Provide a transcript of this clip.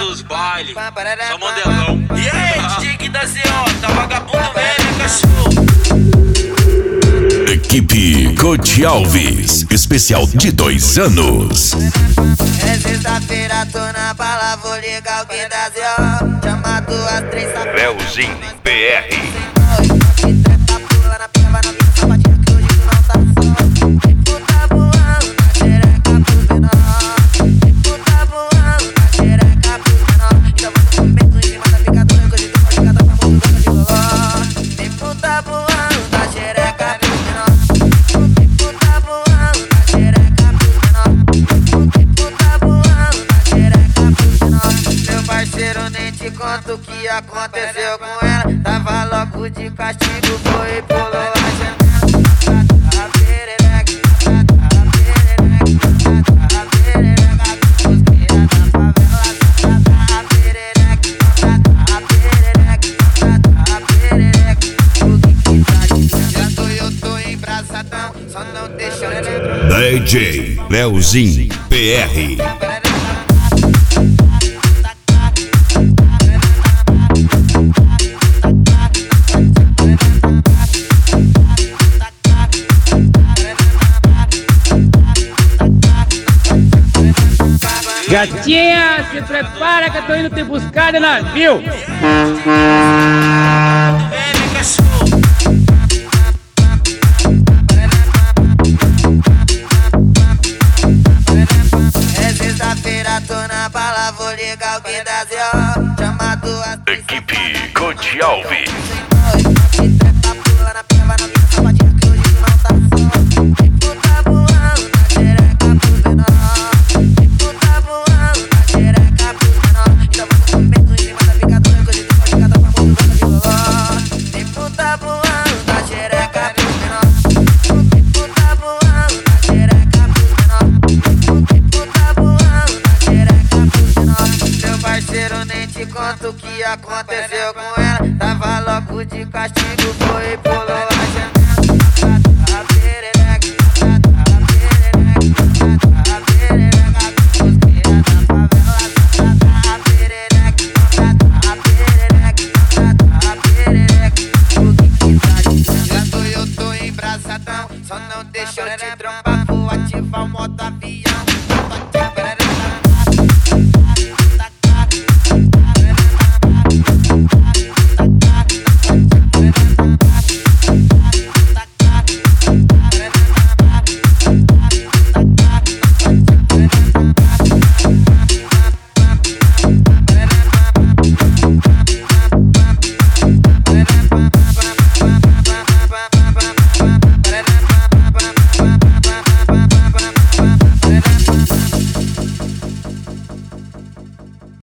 dos bailes, só modelão. E aí, DJ que dá CO, tá vagabundo velho, cachorro. Equipe Coach Alves, especial de 2 anos. É sexta-feira, tô na bala, vou ligar o que dá CO. Chama 2, 3, Leozinho PR. Conto o que aconteceu com ela. Tava louco de castigo, foi e pulou a janela. A perereca, a perereca, a perereca, cosqueira da favela. A perereca, a perereca, o que tá dizendo? Eu tô embraçadão, só não deixa eu te... DJ Leozinho PR. Gatinha, se prepara que eu tô indo te buscar de navio. É sexta-feira, tô na bala, vou ligar o que dá CO. Chama 2. Equipe Coach Alves. Nem te conto o que aconteceu com ela. Tava louco de castigo, foi e